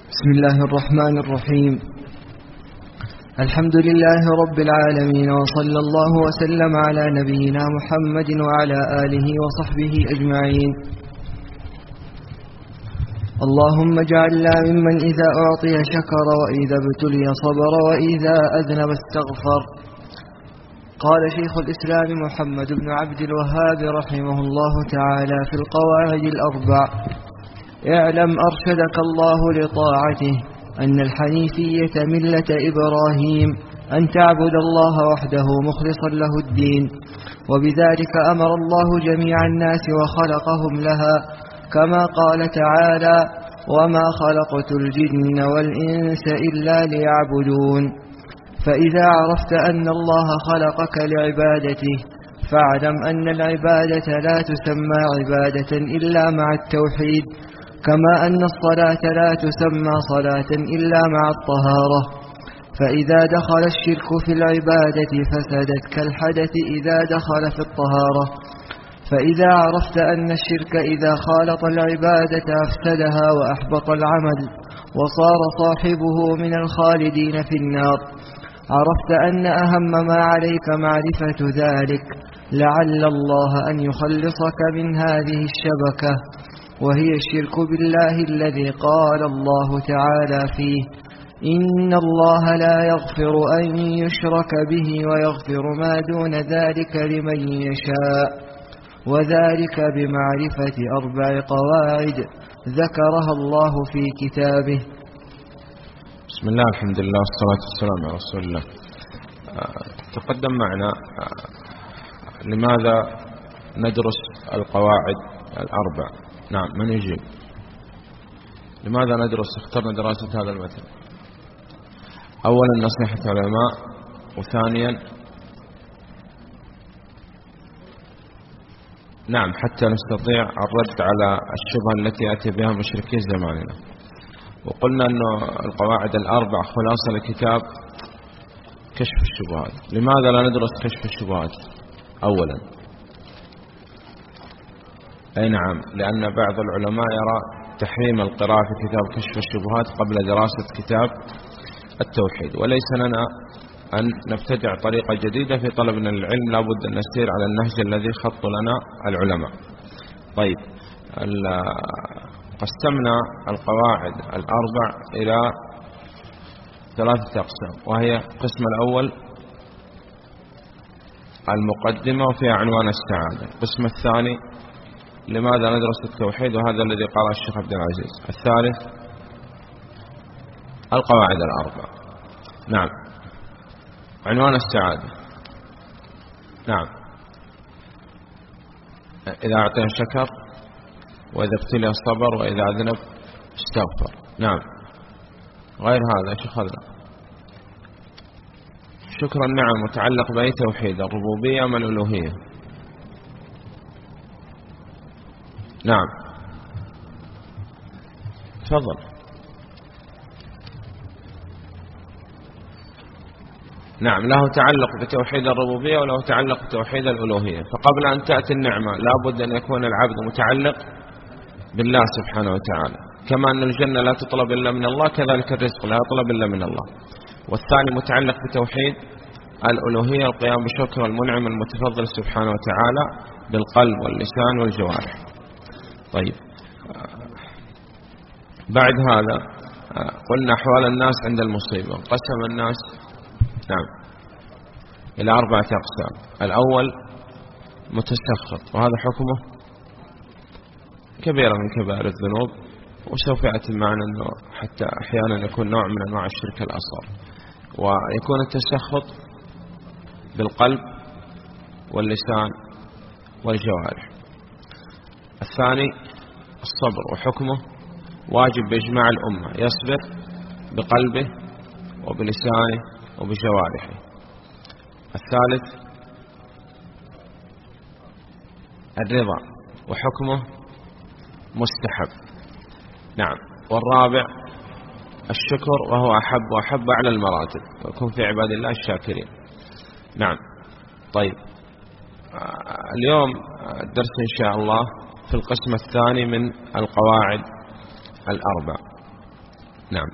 بسم الله الرحمن الرحيم. الحمد لله رب العالمين، وصلى الله وسلم على نبينا محمد وعلى آله وصحبه أجمعين. اللهم اجعلنا ممن إذا أعطي شكر، وإذا ابتلي صبر، وإذا أذنب استغفر. قال شيخ الإسلام محمد بن عبد الوهاب رحمه الله تعالى في القواعد الأربع: اعلم أرشدك الله لطاعته أن الحنيفية ملة إبراهيم، أن تعبد الله وحده مخلصا له الدين، وبذلك أمر الله جميع الناس وخلقهم لها، كما قال تعالى: وما خلقت الجن والإنس إلا ليعبدون. فإذا عرفت أن الله خلقك لعبادته، فاعلم أن العبادة لا تسمى عبادة إلا مع التوحيد، كما أن الصلاة لا تسمى صلاة إلا مع الطهارة. فإذا دخل الشرك في العبادة فسدت كالحدث إذا دخل في الطهارة. فإذا عرفت أن الشرك إذا خالط العبادة أفسدها وأحبط العمل، وصار صاحبه من الخالدين في النار، عرفت أن أهم ما عليك معرفة ذلك، لعل الله أن يخلصك من هذه الشبكة، وهي الشرك بالله الذي قال الله تعالى فيه: إن الله لا يغفر أن يشرك به ويغفر ما دون ذلك لمن يشاء، وذلك بمعرفة 4 قواعد ذكرها الله في كتابه. بسم الله، الحمد لله، والصلاة والسلام على رسول الله. تقدم معنا لماذا ندرس القواعد الأربع. نعم، من يجيب؟ لماذا اخترنا دراسة هذا المثل؟ أولا نصيحة علماء، وثانيا نعم حتى نستطيع الرد على الشبهة التي يأتي بها مشركي زماننا. وقلنا أن القواعد الأربع خلاصة لكتاب كشف الشبهات. لماذا لا ندرس كشف الشبهات أولا؟ أي نعم، لأن بعض العلماء يرى تحريم القراءة في كتاب كشف الشبهات قبل دراسة كتاب التوحيد، وليس لنا أن نبتدع طريقة جديدة في طلبنا للعلم، لا بد أن نسير على النهج الذي خط لنا العلماء. طيب، قسمنا القواعد الأربع إلى 3 أقسام، وهي القسم الأول المقدمة وفيها عنوان السعادة. القسم الثاني لماذا ندرس التوحيد، وهذا الذي قال الشيخ عبد العزيز. الثالث القواعد الأربع. نعم، عنوان السعادة. نعم، إذا أعطي شكر، وإذا ابتلي صبر، وإذا أذنب استغفر. نعم، غير هذا شيخ هذا شكرا. نعم، متعلق بأي توحيد، الربوبية أم الألوهية؟ نعم، تفضل. نعم، له تعلق بتوحيد الربوبية وله تعلق بتوحيد الألوهية. فقبل أن تأتي النعمة لابد أن يكون العبد متعلق بالله سبحانه وتعالى، كما أن الجنة لا تطلب إلا من الله، كذلك الرزق لا يطلب إلا من الله. والثاني متعلق بتوحيد الألوهية، القيام بشكر المنعم المتفضل سبحانه وتعالى بالقلب واللسان والجوارح. طيب، بعد هذا قلنا أحوال الناس عند المصيبة. قسم الناس نعم إلى 4 أقسام. الأول متسخط، وهذا حكمه كبيرة من كبائر الذنوب، وسوف يأتي معنا أنه حتى أحيانا يكون نوع من أنواع الشرك الأصغر. ويكون التسخط بالقلب واللسان والجوارح. الثاني الصبر، وحكمه واجب بإجماع الأمة، يصبر بقلبه وبلسانه وبجوارحه. الثالث الرضا، وحكمه مستحب. نعم، والرابع الشكر، وهو أحب على المراتب، ويكون في عباد الله الشاكرين. نعم. طيب، اليوم الدرس إن شاء الله في القسم الثاني من القواعد الأربع. نعم.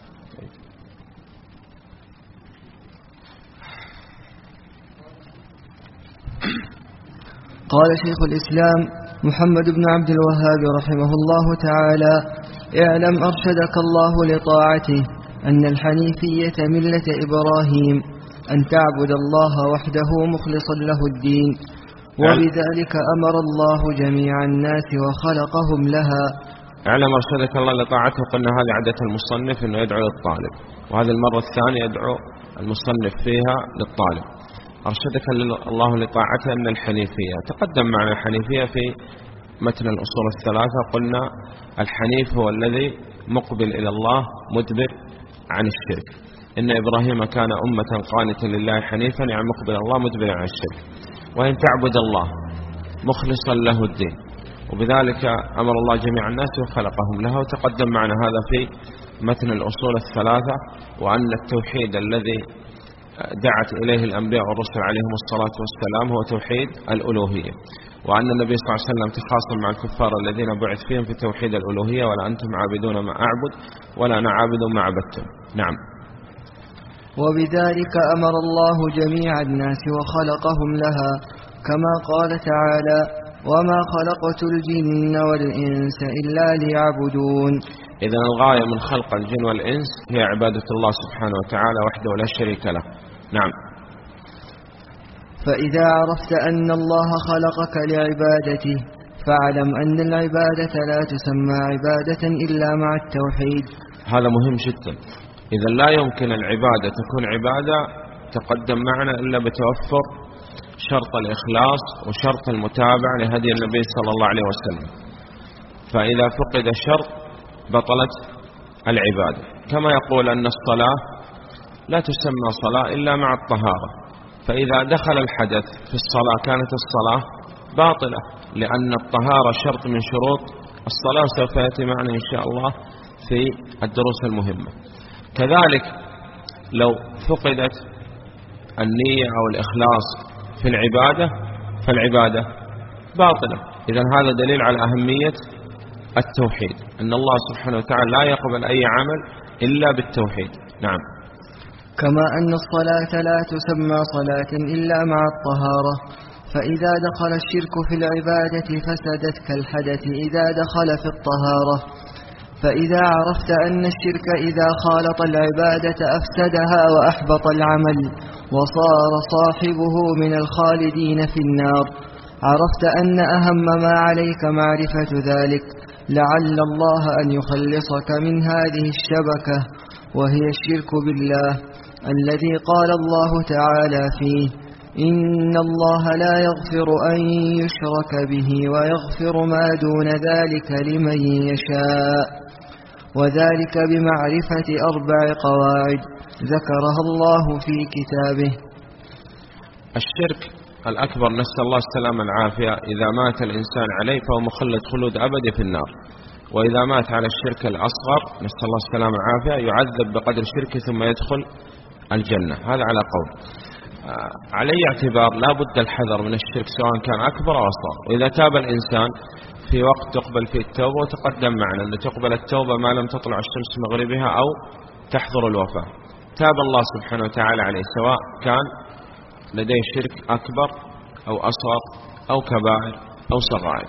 قال شيخ الإسلام محمد بن عبد الوهاب رحمه الله تعالى: اعلم أرشدك الله لطاعته أن الحنيفية ملة إبراهيم، أن تعبد الله وحده مخلصا له الدين، وبذلك أمر الله جميع الناس وخلقهم لها. اعلم أرشدك الله لطاعته. قلنا هذه عادة المصنف أنه يدعو للطالب، وهذه المرة الثانية يدعو المصنف فيها للطالب. أرشدك الله لطاعته أن الحنيفية، تقدم معنا الحنيفية في متن الأصول الثلاثة. قلنا الحنيف هو الذي مقبل إلى الله مدبر عن الشرك. إن إبراهيم كان أمة قانتا لله حنيفا، يعني مقبل الله مدبر عن الشرك. وإن تعبد الله مخلصا له الدين، وبذلك أمر الله جميع الناس وخلقهم له. وتقدم معنا هذا في متن الأصول الثلاثة، وأن التوحيد الذي دعت إليه الأنبياء والرسل عليهم الصلاة والسلام هو توحيد الألوهية، وأن النبي صلى الله عليه وسلم تخاصم مع الكفار الذين بعث فيهم في توحيد الألوهية: ولا أنتم عابدون ما أعبد ولا أنا عابد ما عبدتم. نعم. وبذلك أمر الله جميع الناس وخلقهم لها، كما قال تعالى: وما خلقت الجن والإنس إلا ليعبدون. إذن الغاية من خلق الجن والإنس هي عبادة الله سبحانه وتعالى وحده لا شريك له. نعم. فإذا عرفت أن الله خلقك لعبادته فاعلم أن العبادة لا تسمى عبادة إلا مع التوحيد. هذا مهم جدا. إذا لا يمكن العبادة تكون عبادة تقدم معنا إلا بتوفر شرط الإخلاص وشرط المتابعة لهدي النبي صلى الله عليه وسلم. فإذا فقد الشرط بطلت العبادة. كما يقول أن الصلاة لا تسمى صلاة إلا مع الطهارة، فإذا دخل الحدث في الصلاة كانت الصلاة باطلة، لأن الطهارة شرط من شروط الصلاة. سوف يأتي معنا إن شاء الله في الدروس المهمة. كذلك لو فقدت النية أو الإخلاص في العبادة فالعبادة باطلة. إذن هذا دليل على أهمية التوحيد، أن الله سبحانه وتعالى لا يقبل أي عمل إلا بالتوحيد. نعم. كما أن الصلاة لا تسمى صلاة إلا مع الطهارة، فإذا دخل الشرك في العبادة فسدت كالحدث إذا دخل في الطهارة. فإذا عرفت أن الشرك إذا خالط العبادة أفسدها وأحبط العمل وصار صاحبه من الخالدين في النار، عرفت أن أهم ما عليك معرفة ذلك، لعل الله أن يخلصك من هذه الشبكة، وهي الشرك بالله الذي قال الله تعالى فيه: إن الله لا يغفر أن يشرك به ويغفر ما دون ذلك لمن يشاء، وذلك بمعرفة 4 قواعد ذكرها الله في كتابه. الشرك الأكبر نسأل الله السلامة العافية، إذا مات الإنسان عليه فهو مخلد خلود أبدي في النار، وإذا مات على الشرك الأصغر نسأل الله السلامة العافية يعذب بقدر شركه ثم يدخل الجنة. هذا على قول. على اعتبار لا بد الحذر من الشرك سواء كان أكبر أو أصغر. وإذا تاب الإنسان في وقت تقبل فيه التوبة، وتقدم معنا أن تقبل التوبة ما لم تطلع الشمس مغربها أو تحضر الوفاة، تاب الله سبحانه وتعالى عليه سواء كان لديه شرك أكبر أو أصغر أو كبائر أو صغائر.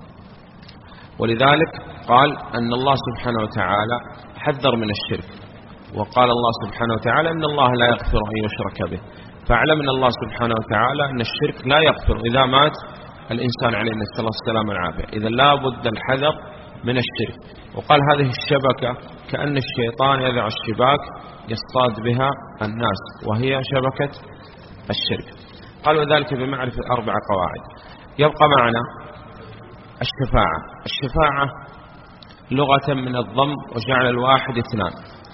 ولذلك قال أن الله سبحانه وتعالى حذر من الشرك، وقال الله سبحانه وتعالى أن الله لا يغفر أن يشرك به. فاعلم أن الله سبحانه وتعالى أن الشرك لا يغفر إذا مات الإنسان عليه نسأل الله السلامة العافية. إذا لا بد الحذر من الشرك. وقال هذه الشبكة كأن الشيطان يضع الشباك يصطاد بها الناس، وهي شبكة الشرك. قال وذلك بمعرفة 4 قواعد. يبقى معنا الشفاعة. الشفاعة لغة من الضم وجعل الواحد 2،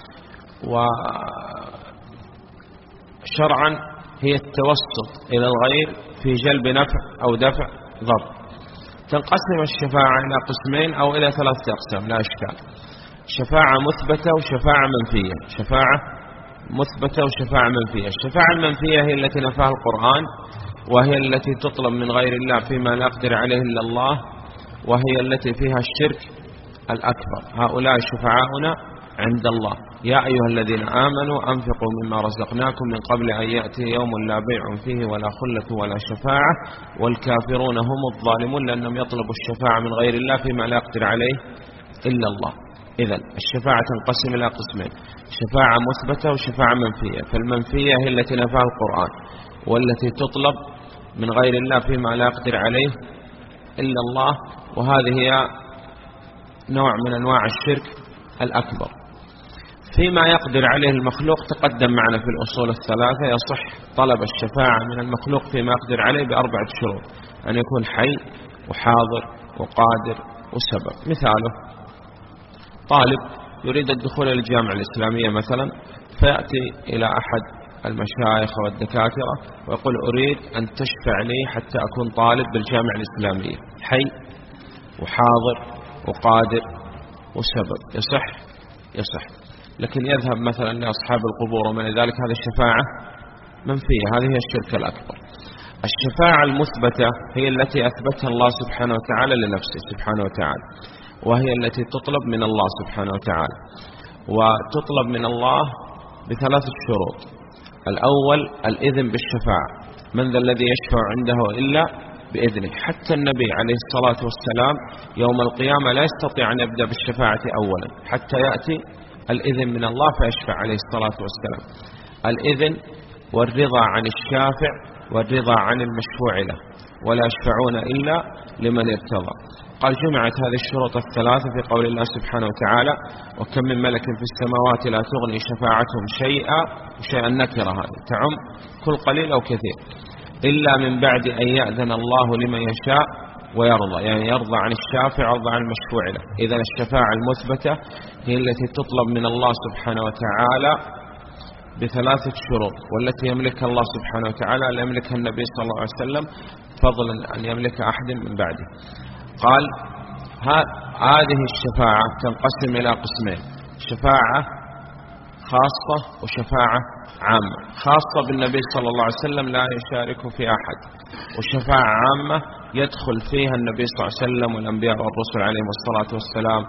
وشرعا هي التوسط إلى الغير في جلب نفع أو دفع ضر. تنقسم الشفاعة إلى قسمين أو إلى 3 أقسام لا إشكال: شفاعة مثبتة وشفاعة منفية. شفاعة مثبتة وشفاعة منفية. الشفاعة المنفية هي التي نفاها القرآن، وهي التي تطلب من غير الله فيما لا يقدر عليه إلا الله، وهي التي فيها الشرك الأكبر. هؤلاء شفعاؤنا عند الله. يا أيها الذين آمنوا أنفقوا مما رزقناكم من قبل أن يأتي يوم لا بيع فيه ولا خلة ولا شفاعة والكافرون هم الظالمون، لأنهم يطلبوا الشفاعة من غير الله فيما لا يقدر عليه إلا الله. إذن الشفاعة تنقسم إلى قسمين: شفاعة مثبتة وشفاعة منفية. فالمنفية هي التي نفاها القرآن، والتي تطلب من غير الله فيما لا يقدر عليه إلا الله، وهذه هي نوع من أنواع الشرك الأكبر. فيما يقدر عليه المخلوق تقدم معنا في الأصول الثلاثة: يصح طلب الشفاعة من المخلوق فيما يقدر عليه ب4 شروط: أن يكون حي وحاضر وقادر وسبب. مثاله: طالب يريد الدخول إلى الجامعة الإسلامية مثلا، فيأتي إلى أحد المشايخ والدكاترة ويقول: أريد أن تشفع لي حتى أكون طالب بالجامعة الإسلامية، حي وحاضر وقادر وسبب. يصح. لكن يذهب مثلا لأصحاب القبور ومن ذلك، هذه الشفاعة منفية، هذه هي الشرك الأكبر. الشفاعة المثبتة هي التي أثبتها الله سبحانه وتعالى لنفسه سبحانه وتعالى، وهي التي تطلب من الله سبحانه وتعالى، وتطلب من الله ب3 شروط. الأول الإذن بالشفاعة: من ذا الذي يشفع عنده إلا بإذنه. حتى النبي عليه الصلاة والسلام يوم القيامة لا يستطيع أن يبدأ بالشفاعة أولا حتى يأتي الإذن من الله فيشفع عليه الصلاة والسلام. الإذن والرضا عن الشافع والرضا عن المشفوع له، ولا يشفعون إلا لمن ارتضى. قال: جمعت هذه الشروط الثلاثة في قول الله سبحانه وتعالى: وكم من ملك في السماوات لا تغني شفاعتهم شيئا نكرة، هذه تعم كل قليل أو كثير، إلا من بعد أن يأذن الله لمن يشاء ويرضى، يعني يرضى عن الشافع ويرضى عن المشفوع له. إذن الشفاعة المثبتة هي التي تطلب من الله سبحانه وتعالى ب3 شروط، والتي يملكها الله سبحانه وتعالى لا يملكها النبي صلى الله عليه وسلم، فضلا أن يملك أحد من بعده. قال: هذه الشفاعة تنقسم إلى قسمين: شفاعة خاصة وشفاعة عامة. خاصة بالنبي صلى الله عليه وسلم لا يشارك في أحد، وشفاعة عامة يدخل فيها النبي صلى الله عليه وسلم والأنبياء والرسل عليهم الصلاة والسلام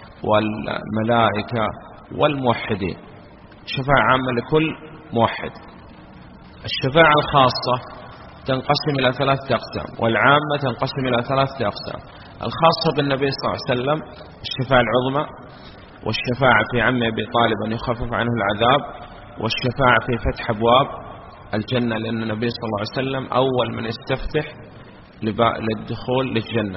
والملائكة والموحدين. شفاعة عامة لكل موحد. الشفاعة الخاصة تنقسم إلى 3 أقسام، والعامة تنقسم إلى 3 أقسام: الخاصة بالنبي صلى الله عليه وسلم الشفاعة العظمى، والشفاعة في عم أبي طالب أن يخفف عنه العذاب، والشفاعة في فتح أبواب الجنة، لأن النبي صلى الله عليه وسلم أول من يستفتح للدخول للجنة.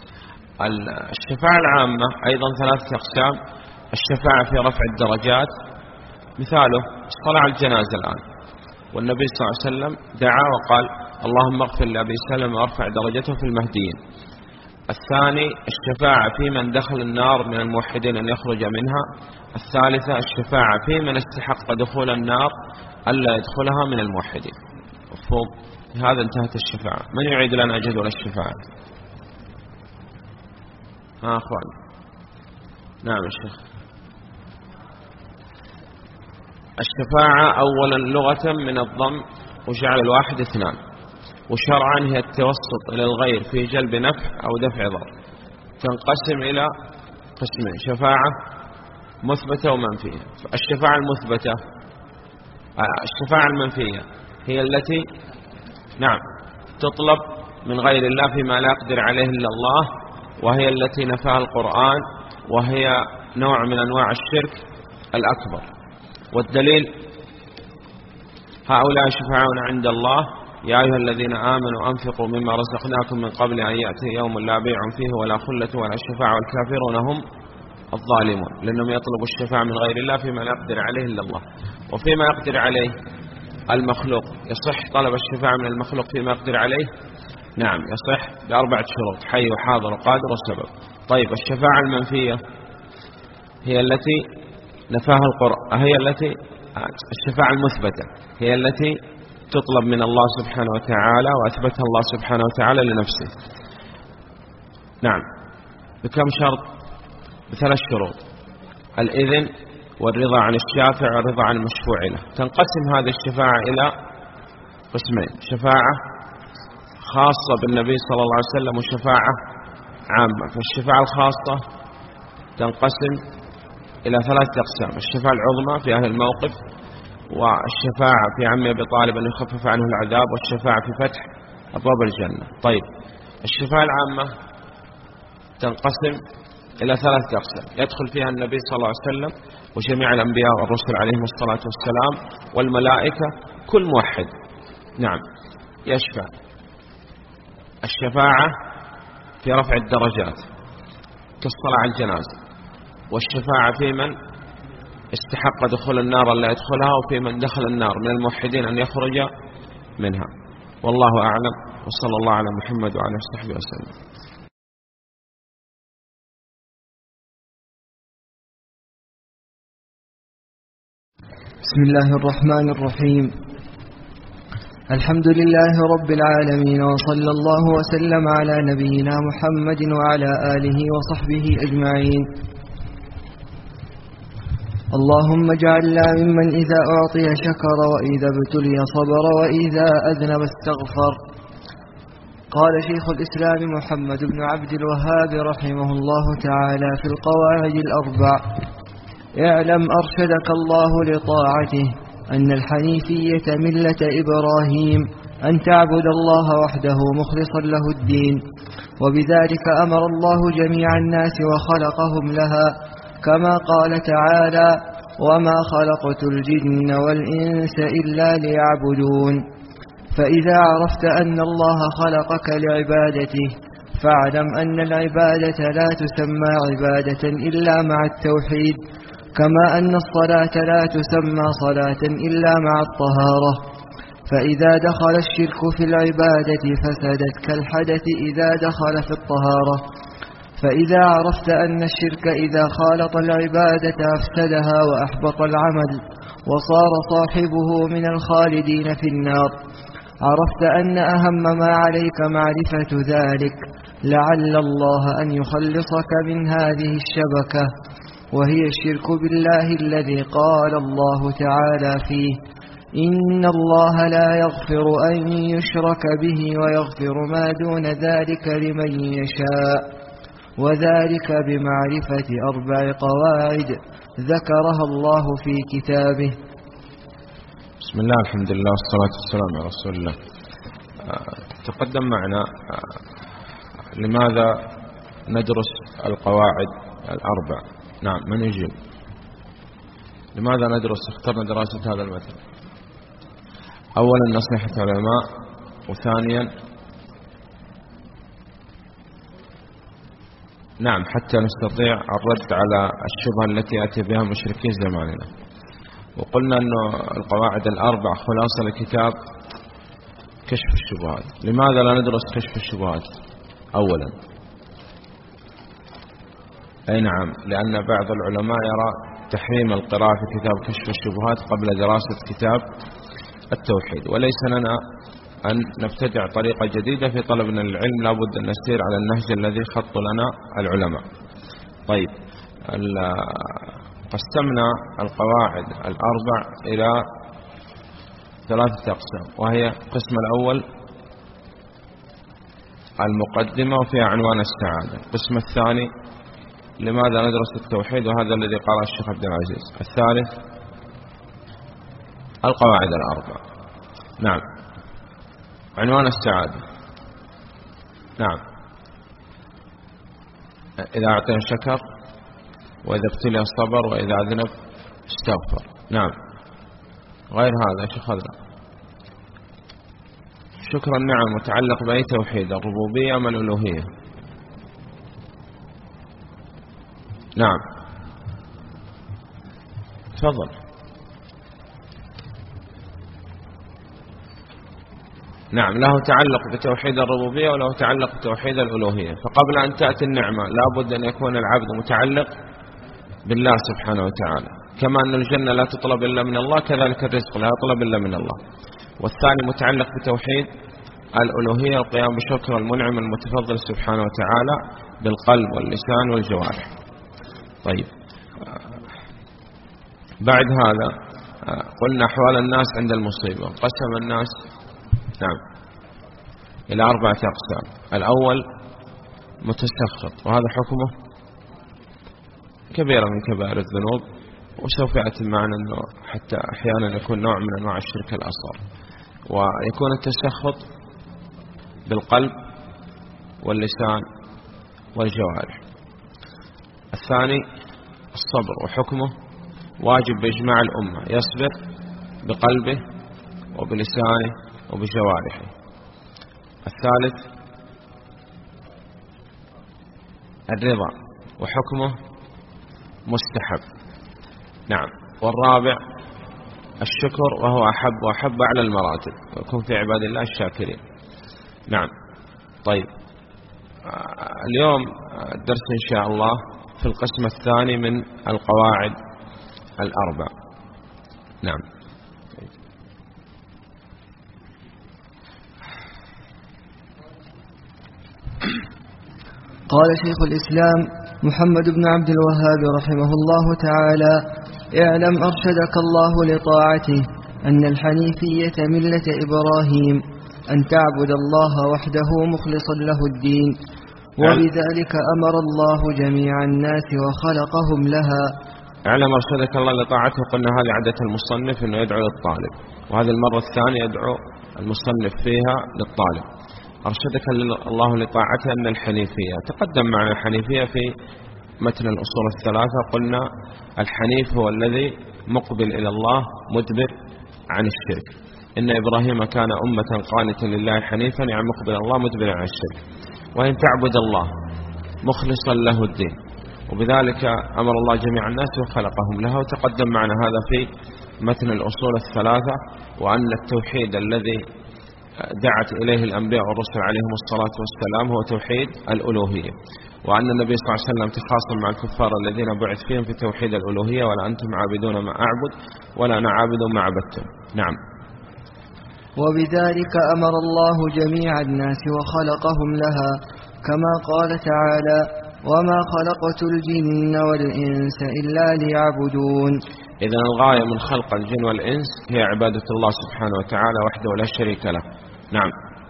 الشفاعة العامة أيضا 3 أقسام: الشفاعة في رفع الدرجات، مثاله الصلاة على الجنازة الآن، والنبي صلى الله عليه وسلم دعا وقال: اللهم اغفر لأبي سلمة وارفع درجته في المهديين. الثاني الشفاعة في من دخل النار من الموحدين أن يخرج منها. الثالثة الشفاعة في من استحق دخول النار ألا يدخلها من الموحدين. مفهوم؟ هذا انتهت الشفاعة. من يعيد لنا جدول الشفاعة؟ أخوان. نعم الشيخ. الشفاعة أولا لغة من الضم وجعل الواحد 2، وشرعا هي التوسط إلى الغير في جلب نفع أو دفع ضر. تنقسم إلى قسمين: شفاعة مثبتة ومنفية. الشفاعة المثبتة، الشفاعة المنفية هي التي تطلب من غير الله فيما لا يقدر عليه إلا الله، وهي التي نفاها القرآن، وهي نوع من أنواع الشرك الأكبر. والدليل: هؤلاء شفعاؤنا عند الله يا أيها الذين آمنوا أنفقوا مما رزقناكم من قبل أن يأتي يوم لا بيع فيه ولا خلة ولا شفاعة والكافرون هم الظالمون، لأنهم يطلبوا الشفاعة من غير الله فيما لا يقدر عليه إلا الله. وفيما يقدر عليه المخلوق يصح طلب الشفاعة من المخلوق فيما يقدر عليه؟ نعم يصح ب4 شروط: حي وحاضر وقادر وسبب. طيب الشفاعة المنفية هي التي نفاها القرآن، هي التي الشفاعة المثبتة هي التي تطلب من الله سبحانه وتعالى وأثبتها الله سبحانه وتعالى لنفسه. نعم بكم شرط؟ ب3 شروط: الإذن والرضا عن الشافع والرضا عن المشفوع له. تنقسم هذه الشفاعة إلى قسمين: شفاعة خاصة بالنبي صلى الله عليه وسلم وشفاعة عامة. فالشفاعة الخاصة تنقسم إلى 3 أقسام: الشفاعة العظمى في أهل الموقف، والشفاعة في عم أبي طالب أن يخفف عنه العذاب، والشفاعة في فتح أبواب الجنة. طيب، الشفاعة العامة تنقسم إلى 3 أقسام يدخل فيها النبي صلى الله عليه وسلم وجميع الأنبياء والرسل عليهم الصلاة والسلام والملائكة، كل موحد نعم يشفع. الشفاعة في رفع الدرجات كالصلاة على الجنازة، والشفاعة في من استحق دخول النار لا يدخلها، وفي من دخل النار من الموحدين أن يخرج منها. والله أعلم، وصلى الله على محمد وعلى آله وصحبه وسلم. بسم الله الرحمن الرحيم. الحمد لله رب العالمين، وصلى الله وسلم على نبينا محمد وعلى آله وصحبه أجمعين. اللهم اجعلنا ممن إذا أعطي شكر، وإذا ابتلي صبر، وإذا أذنب استغفر. قال شيخ الإسلام محمد بن عبد الوهاب رحمه الله تعالى في القواعد الأربع: اعلم أرشدك الله لطاعته أن الحنيفية ملة إبراهيم، أن تعبد الله وحده مخلصا له الدين، وبذلك أمر الله جميع الناس وخلقهم لها، كما قال تعالى: وما خلقت الجن والإنس إلا ليعبدون. فإذا عرفت أن الله خلقك لعبادته، فاعلم أن العبادة لا تسمى عبادة إلا مع التوحيد، كما أن الصلاة لا تسمى صلاة إلا مع الطهارة. فإذا دخل الشرك في العبادة فسدت كالحدث إذا دخل في الطهارة. فإذا عرفت أن الشرك إذا خالط العبادة أفسدها وأحبط العمل، وصار صاحبه من الخالدين في النار، عرفت أن أهم ما عليك معرفة ذلك، لعل الله أن يخلصك من هذه الشبكة، وهي الشرك بالله الذي قال الله تعالى فيه: إن الله لا يغفر أن يشرك به ويغفر ما دون ذلك لمن يشاء، وذلك بمعرفة 4 قواعد ذكرها الله في كتابه. بسم الله، الحمد لله، والصلاة والسلام على رسول الله. تقدم معنا لماذا ندرس القواعد الأربع. نعم، من يجيب؟ لماذا اخترنا دراسة هذا المثل؟ أولا نصيحة العلماء، وثانيا نعم حتى نستطيع الرد على الشبهة التي يأتي بها مشركي زماننا. وقلنا أن القواعد الأربع خلاصة لكتاب كشف الشبهات. لماذا لا ندرس كشف الشبهات أولا؟ أي نعم، لأن بعض العلماء يرى تحريم القراءة في كتاب كشف الشبهات قبل دراسة كتاب التوحيد، وليس لنا أن نبتدع طريقة جديدة في طلبنا للعلم، لا بد أن نسير على النهج الذي خط لنا العلماء. طيب، قسمنا القواعد الأربع إلى 3 أقسام، وهي القسم الأول المقدمة وفيها عنوان السعادة. القسم الثاني لماذا ندرس التوحيد، وهذا الذي قال الشيخ عبد العزيز. الثالث القواعد الأربع. نعم، عنوان السعادة. نعم، إذا أعطينا شكر، وإذا ابتلي صبر، وإذا أذنب استغفر. نعم، غير هذا ايش أخذنا؟ شكر النعم متعلق بأي توحيد، الربوبية أم الألوهية؟ نعم، تفضل. نعم، له تعلق بتوحيد الربوبية وله تعلق بتوحيد الألوهية. فقبل أن تأتي النعمة لا بد أن يكون العبد متعلق بالله سبحانه وتعالى، كما أن الجنة لا تطلب إلا من الله، كذلك الرزق لا يطلب إلا من الله. والثاني متعلق بتوحيد الألوهية، القيام بشكر المنعم المتفضل سبحانه وتعالى بالقلب واللسان والجوارح. طيب، بعد هذا قلنا أحوال الناس عند المصيبة. قسم الناس نعم إلى 4 أقسام. الأول متسخط، وهذا حكمه كبيرة من كبائر الذنوب، وسوف يأتي معنا أنه حتى أحيانا يكون نوع من أنواع الشرك الأصغر. ويكون التسخط بالقلب واللسان والجوارح. الثاني الصبر، وحكمه واجب بإجماع الأمة، يصبر بقلبه وبلسانه وبجوارحه. الثالث الرضا، وحكمه مستحب. نعم. والرابع الشكر، وهو أحب على المراتب، ويكون في عباد الله الشاكرين. نعم. طيب، اليوم الدرس إن شاء الله في القسم الثاني من القواعد الأربع. نعم. قال شيخ الإسلام محمد بن عبد الوهاب رحمه الله تعالى: اعلم أرشدك الله لطاعته أن الحنيفية ملة إبراهيم، أن تعبد الله وحده مخلصا له الدين، وبذلك أمر الله جميع الناس وخلقهم لها. اعلم أرشدك الله لطاعته، قلنا هذه عادة المصنف أنه يدعو للطالب، وهذه المرة الثانية يدعو المصنف فيها للطالب. أرشدك الله لطاعته أن الحنيفية، تقدم معنا الحنيفية في متن الأصول الثلاثة. قلنا الحنيف هو الذي مقبل إلى الله مدبر عن الشرك. إن إبراهيم كان أمة قانتا لله حنيفا، يعني مقبل الله مدبر عن الشرك. وإن تعبد الله مخلصا له الدين، وبذلك أمر الله جميع الناس وخلقهم لها. وتقدم معنا هذا في متن الأصول الثلاثة، وأن التوحيد الذي دعت إليه الأنبياء والرسل عليهم الصلاة والسلام هو توحيد الألوهية، وأن النبي صلى الله عليه وسلم تخاصم مع الكفار الذين بعث فيهم في توحيد الألوهية: ولا أنتم عابدون ما أعبد ولا أنا عابد ما عبدتم. نعم. وبذلك أمر الله جميع الناس وخلقهم لها، كما قال تعالى: وما خلقت الجن والإنس إلا ليعبدون. إذن الغاية من خلق الجن والإنس هي عبادة الله سبحانه وتعالى وحده ولا شريك له. نعم.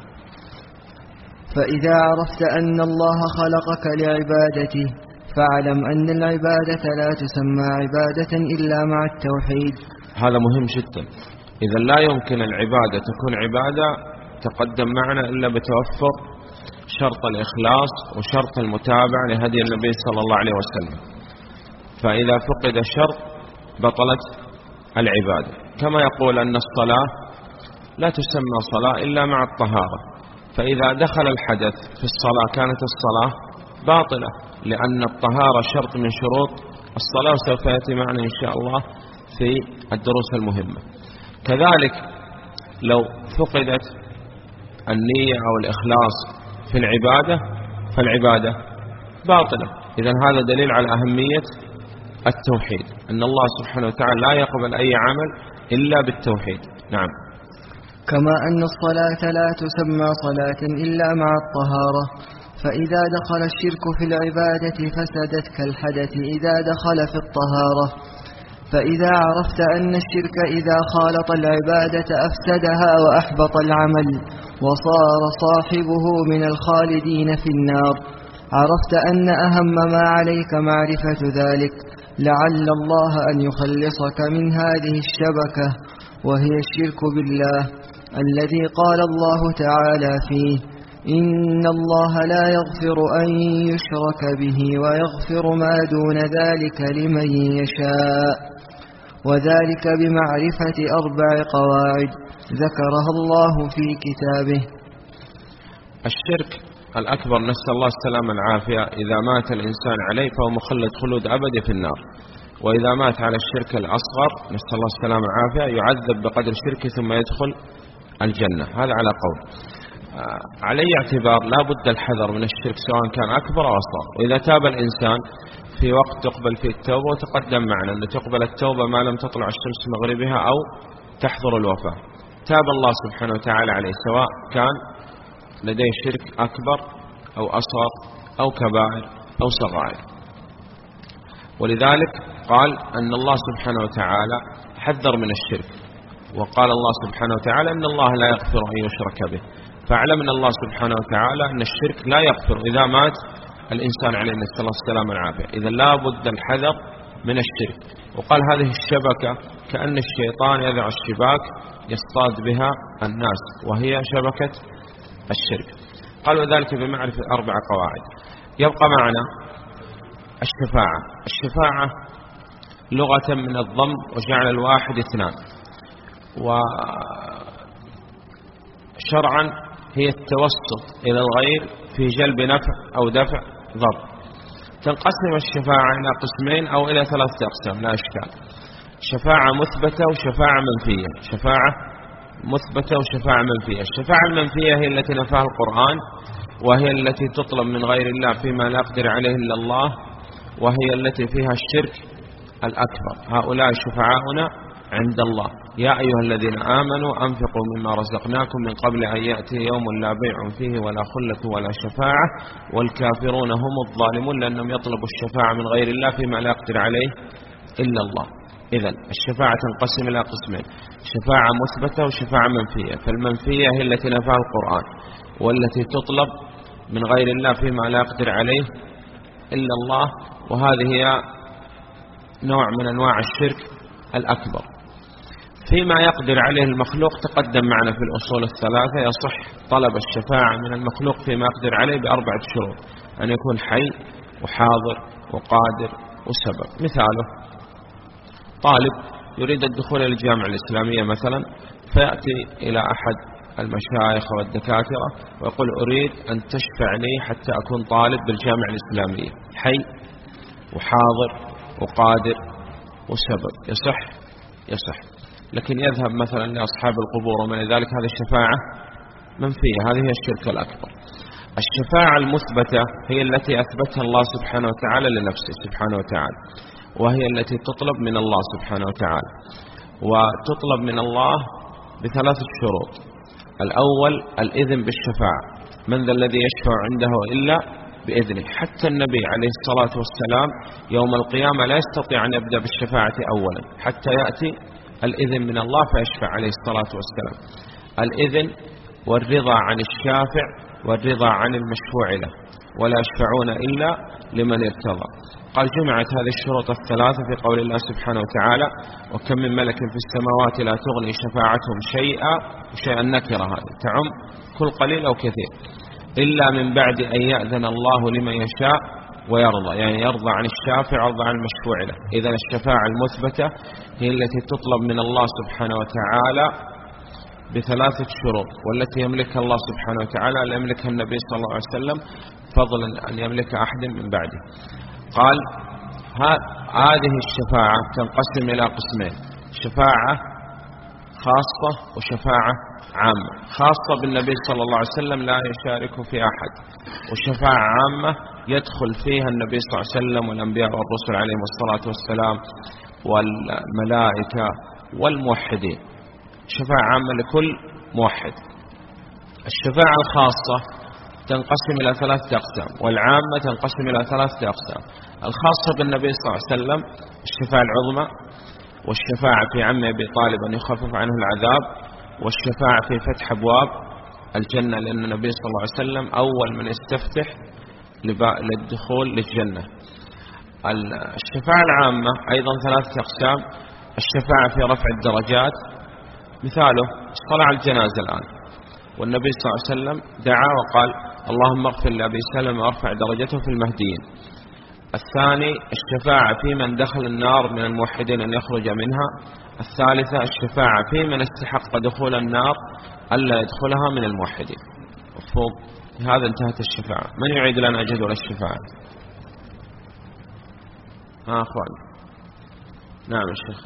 فإذا عرفت أن الله خلقك لعبادته، فاعلم أن العبادة لا تسمى عبادة إلا مع التوحيد. هذا مهم جدا. إذا لا يمكن العبادة تكون عبادة تقدم معنا إلا بتوفر شرط الإخلاص وشرط المتابعة لهدي النبي صلى الله عليه وسلم. فإذا فقد الشرط بطلت العبادة. كما يقول أن الصلاة لا تسمى صلاة إلا مع الطهارة، فإذا دخل الحدث في الصلاة كانت الصلاة باطلة، لأن الطهارة شرط من شروط الصلاة، وسوف يأتي معنا إن شاء الله في الدروس المهمة. كذلك لو فقدت النية أو الإخلاص في العبادة فالعبادة باطلة. إذن هذا دليل على أهمية التوحيد، أن الله سبحانه وتعالى لا يقبل أي عمل إلا بالتوحيد. نعم. كما أن الصلاة لا تسمى صلاة إلا مع الطهارة، فإذا دخل الشرك في العبادة فسدت كالحدث إذا دخل في الطهارة. فإذا عرفت أن الشرك إذا خالط العبادة أفسدها وأحبط العمل وصار صاحبه من الخالدين في النار، عرفت أن أهم ما عليك معرفة ذلك، لعل الله أن يخلصك من هذه الشبكة، وهي الشرك بالله الذي قال الله تعالى فيه: إن الله لا يغفر أن يشرك به ويغفر ما دون ذلك لمن يشاء، وذلك بمعرفة 4 قواعد ذكرها الله في كتابه. الشرك الأكبر نسأل الله السلامة والعافية إذا مات الإنسان عليه فهو مخلد خلود أبدي في النار، وإذا مات على الشرك الأصغر نسأل الله السلامة والعافية يعذب بقدر شركه ثم يدخل الجنة. هذا على قول. على اعتبار لا بد الحذر من الشرك سواء كان أكبر أو أصغر. وإذا تاب الإنسان في وقت تقبل فيه التوبة، وتقدم معنا أن تقبل التوبة ما لم تطلع الشمس مغربها أو تحضر الوفاة، تاب الله سبحانه وتعالى عليه سواء كان لديه شرك أكبر أو أصغر أو كبائر أو صغائر. ولذلك قال أن الله سبحانه وتعالى حذر من الشرك، وقال الله سبحانه وتعالى أن الله لا يغفر أن يشرك به. فاعلم أن الله سبحانه وتعالى أن الشرك لا يغفر إذا مات الإنسان عليه نسأل الله السلامة والعافية. إذا لا بد الحذر من الشرك. وقال هذه الشبكة كأن الشيطان يضع الشباك يصطاد بها الناس، وهي شبكة الشرك. قال وذلك بمعرفة 4 قواعد. يبقى معنا الشفاعة لغة من الضم وجعل الواحد 2، وشرعا هي التوسط إلى الغير في جلب نفع أو دفع ضر. تنقسم الشفاعة إلى قسمين أو إلى 3 أقسام لا إشكال: شفاعة مثبتة وشفاعة منفية. شفاعة مثبتة وشفاعة منفية. الشفاعة المنفية هي التي نفاها القرآن، وهي التي تطلب من غير الله فيما لا يقدر عليه إلا الله، وهي التي فيها الشرك الأكبر. هؤلاء شفعاؤنا عند الله: يا أيها الذين آمنوا أنفقوا مما رزقناكم من قبل أن يأتي يوم لا بيع فيه ولا خلة ولا شفاعة والكافرون هم الظالمون، لأنهم يطلبوا الشفاعة من غير الله فيما لا يقدر عليه إلا الله. إذن الشفاعة تنقسم إلى قسمين: شفاعة مثبتة وشفاعة منفية. فالمنفية هي التي نفاها القرآن، والتي تطلب من غير الله فيما لا يقدر عليه إلا الله، وهذه هي نوع من أنواع الشرك الأكبر. فيما يقدر عليه المخلوق تقدم معنا في الأصول 3 يصح طلب الشفاعة من المخلوق فيما يقدر عليه ب4 شروط: أن يكون حي وحاضر وقادر وسبب. مثاله: طالب يريد الدخول إلى الجامعة الإسلامية مثلا، فيأتي إلى أحد المشايخ والدكاترة ويقول: أريد أن تشفع لي حتى أكون طالب بالجامعة الإسلامية، حي وحاضر وقادر وسبب. يصح. لكن يذهب مثلا لأصحاب القبور ومن ذلك، هذه الشفاعة منفية، هذه هي الشرك الأكبر. الشفاعة المثبتة هي التي أثبتها الله سبحانه وتعالى لنفسه سبحانه وتعالى، وهي التي تطلب من الله سبحانه وتعالى، وتطلب من الله ب3 شروط. الأول الإذن بالشفاعة: من ذا الذي يشفع عنده إلا بإذنه. حتى النبي عليه الصلاة والسلام يوم القيامة لا يستطيع أن يبدأ بالشفاعة أولا حتى يأتي الإذن من الله فيشفع عليه الصلاة والسلام. الإذن والرضا عن الشافع والرضا عن المشفوع له، ولا يشفعون إلا لمن ارتضى. قال جمعت هذه الشروط 3 في قول الله سبحانه وتعالى: وكم من ملك في السماوات لا تغني شفاعتهم شيئا نكرة، هذه تعم كل قليل أو كثير، إلا من بعد أن يأذن الله لمن يشاء ويرضى، يعني يرضى عن الشافع ويرضى عن المشفوع له. إذا الشفاعة المثبتة هي التي تطلب من الله سبحانه وتعالى ب3 شروط، والتي يملكها الله سبحانه وتعالى لا يملكها النبي صلى الله عليه وسلم، فضلا أن يملك أحد من بعده. قال هذه الشفاعة تنقسم إلى قسمين: شفاعة خاصة وشفاعة عامة. خاصة بالنبي صلى الله عليه وسلم لا يشارك في أحد، وشفاعة عامة يدخل فيها النبي صلى الله عليه وسلم والأنبياء والرسل عليهم الصلاة والسلام والملائكة والموحدين. شفاعة عامة لكل موحد. الشفاعة الخاصة تنقسم إلى 3 أقسام، والعامة تنقسم إلى 3 أقسام: الخاصة بالنبي صلى الله عليه وسلم الشفاعة العظمى، والشفاعة في عم أبي طالب أن يخفف عنه العذاب، والشفاعة في فتح أبواب الجنة، لأن النبي صلى الله عليه وسلم أول من يستفتح للدخول للجنة. الشفاعة العامة أيضا 3 أقسام: الشفاعة في رفع الدرجات، مثاله الصلاة على الجنازة الآن، والنبي صلى الله عليه وسلم دعا وقال: اللهم اغفر لأبي سلمة وارفع درجته في المهديين. الثاني الشفاعة في من دخل النار من الموحدين أن يخرج منها. الثالثة الشفاعة في من استحق دخول النار ألا يدخلها من الموحدين. مفهوم؟ هذا انتهت الشفاعة. من يعيد لنا جدول الشفاعة؟ أخوان. نعم الشيخ.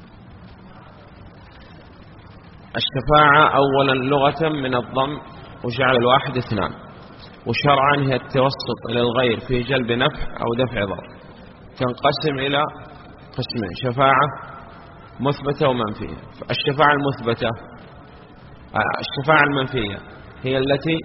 الشفاعة أولا لغة من الضم وجعل الواحد 2، وشرعا هي التوسط إلى الغير في جلب نفع أو دفع ضر. تنقسم إلى قسمين: شفاعة مثبتة ومنفية. الشفاعة المثبتة، الشفاعة المنفية هي التي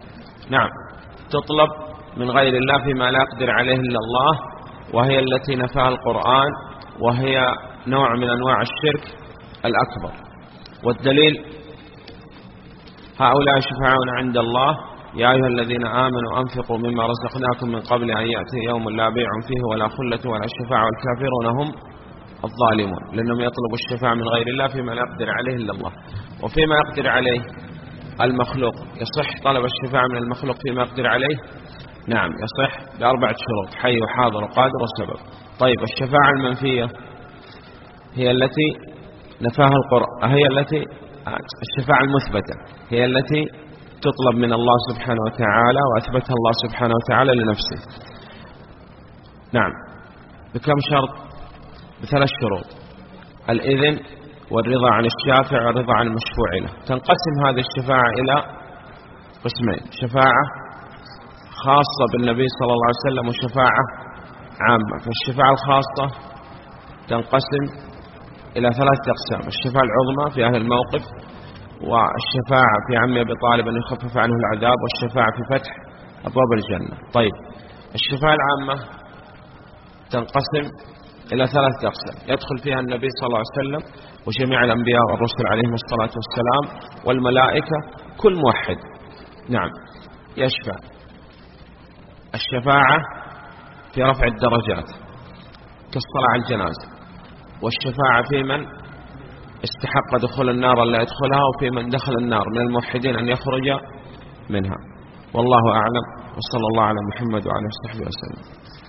تطلب من غير الله فيما لا يقدر عليه إلا الله، وهي التي نفاها القرآن، وهي نوع من أنواع الشرك الأكبر. والدليل: هؤلاء شفاعون عند الله يا أيها الذين آمنوا أنفقوا مما رزقناكم من قبل أن يأتي يوم لا بيع فيه ولا خلة ولا شفاعة والكافرون هم الظالمون، لأنهم يطلبوا الشفاعة من غير الله فيما لا يقدر عليه إلا الله. وفيما يقدر عليه المخلوق يصح طلب الشفاعة من المخلوق فيما يقدر عليه؟ نعم يصح ب4 شروط: حي وحاضر وقادر وسبب. طيب الشفاعة المنفية هي التي نفاها القرآن، هي التي الشفاعة المثبتة هي التي تطلب من الله سبحانه وتعالى وأثبتها الله سبحانه وتعالى لنفسه. نعم بكم شرط؟ ب3 شروط: الإذن والرضا عن الشافع والرضا عن المشفوع له. تنقسم هذه الشفاعة إلى قسمين: شفاعة خاصة بالنبي صلى الله عليه وسلم وشفاعة عامة. فالشفاعة الخاصة تنقسم إلى 3 أقسام: الشفاعة العظمى في أهل الموقف، والشفاعة في عم أبي طالب أن يخفف عنه العذاب، والشفاعة في فتح أبواب الجنة. طيب الشفاعة العامة تنقسم إلى 3 أقسام يدخل فيها النبي صلى الله عليه وسلم وجميع الأنبياء والرسل عليهم الصلاة والسلام والملائكة، كل موحد نعم يشفع. الشفاعة في رفع الدرجات كالصلاة على الجنازة، والشفاعة في من استحق دخول النار لا يدخلها، وفي من دخل النار من الموحدين أن يخرج منها. والله أعلم، وصلى الله على محمد وعلى آله وصحبه وسلم.